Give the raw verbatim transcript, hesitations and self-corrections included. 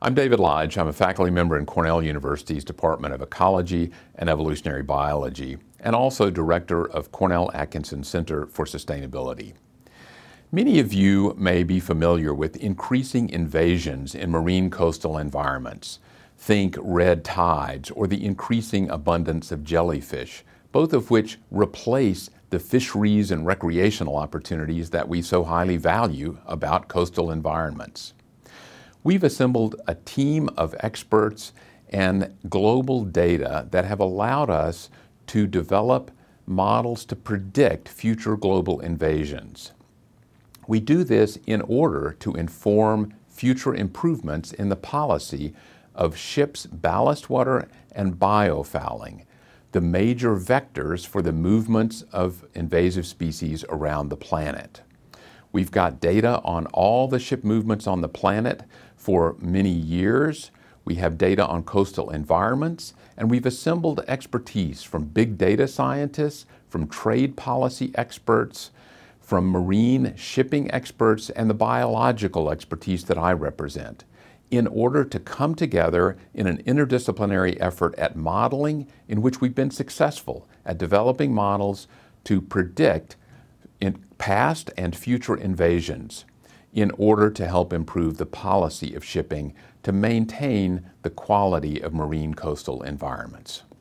I'm David Lodge. I'm a faculty member in Cornell University's Department of Ecology and Evolutionary Biology, and also director of Cornell Atkinson Center for Sustainability. Many of you may be familiar with increasing invasions in marine coastal environments. Think red tides or the increasing abundance of jellyfish, both of which replace the fisheries and recreational opportunities that we so highly value about coastal environments. We've assembled a team of experts and global data that have allowed us to develop models to predict future global invasions. We do this in order to inform future improvements in the policy of ships' ballast water and biofouling, the major vectors for the movements of invasive species around the planet. We've got data on all the ship movements on the planet for many years. We have data on coastal environments, and we've assembled expertise from big data scientists, from trade policy experts, from marine shipping experts, and the biological expertise that I represent, in order to come together in an interdisciplinary effort at modeling in which we've been successful at developing models to predict in past and future invasions in order to help improve the policy of shipping to maintain the quality of marine coastal environments.